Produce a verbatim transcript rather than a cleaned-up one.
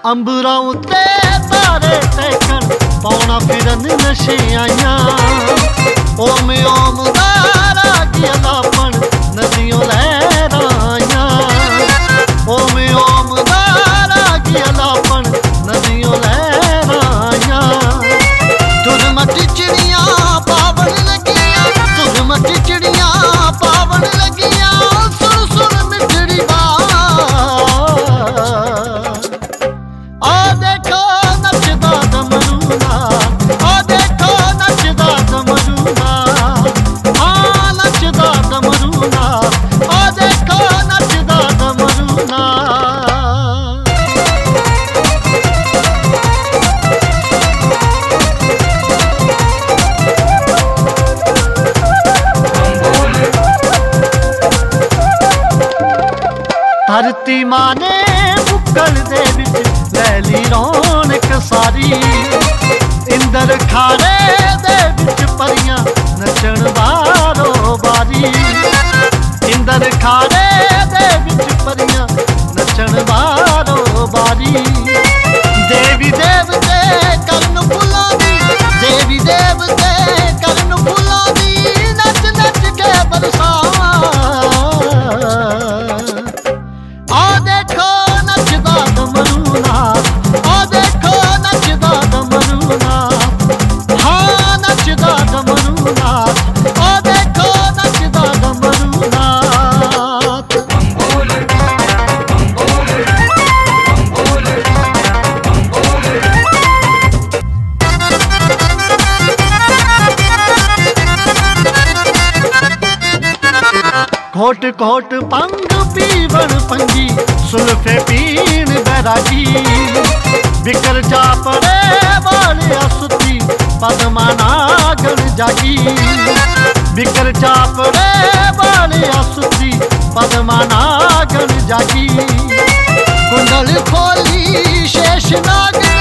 अंबरां उत्ते तारे तैकण पौना फिरन नशे आइयां ओम ओम दारा की अलापण नदियों लहरां आइयां ओम ओम दारा की अलापण नदियों लहरां आइयां धुरमट चिड़ियां पावन लगियां धुरमट चिड़ियां पावन लगियां सुन सुन मिठड़ी बात आ देखो नचदा डमरूना आ देखो नचदा डमरूना हाँ नचदा डमरूना आ देखो नचदा डमरूना धरती मां ने बुक्कल दे विच लैली रौनक सारी इंदर खारे दे विच परियां नचण बारो बारी इंदर खारे दे विच परियां नचण बारो बारी देवी देवते करन फुलां दी देवी देवते करन फुलां दी नच नच के बरसा आ देखो नचदा डमरूना आ देखो नचदा डमरूना हाँ नचदा डमरूना आ देखो नचदा डमरूना घोट घोट पंग पीवण पंजी सुल्फे पीण बैरागी बिकर जा पड़े वाले सुती पदमाना गण जागी बिकर जा पड़े वाले सुती पदमाना गण जागी कुंडल खोली शेष नाग